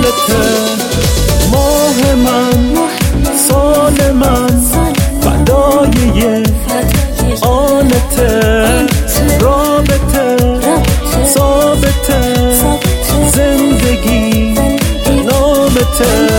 مالته، ماه من، سال من، فدای آنته، رابطه ثابته، زندگی نامته.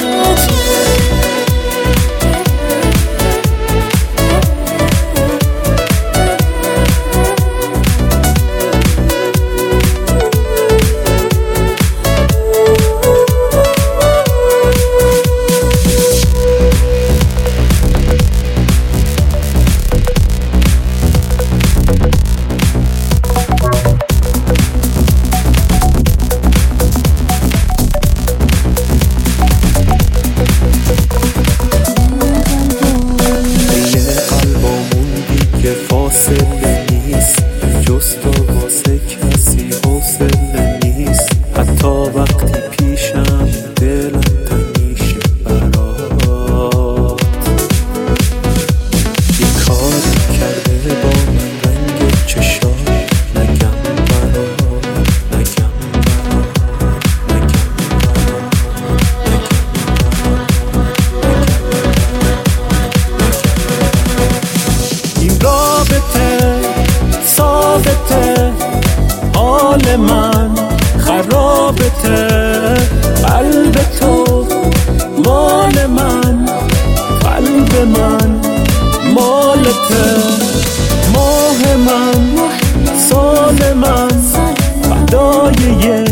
فاصله نیست جز تو واسه کسی، حوصله نیست حتی وقتی پیشم دلم تنگ میشه برات. یه کاری کرده با من رنگ چشات، نگم برات، نگم برات، نگم برات. این رابطه ثابته، حال من خرابته، قلب تو مال من، قلب من مالته، ماه من، سال من، فدای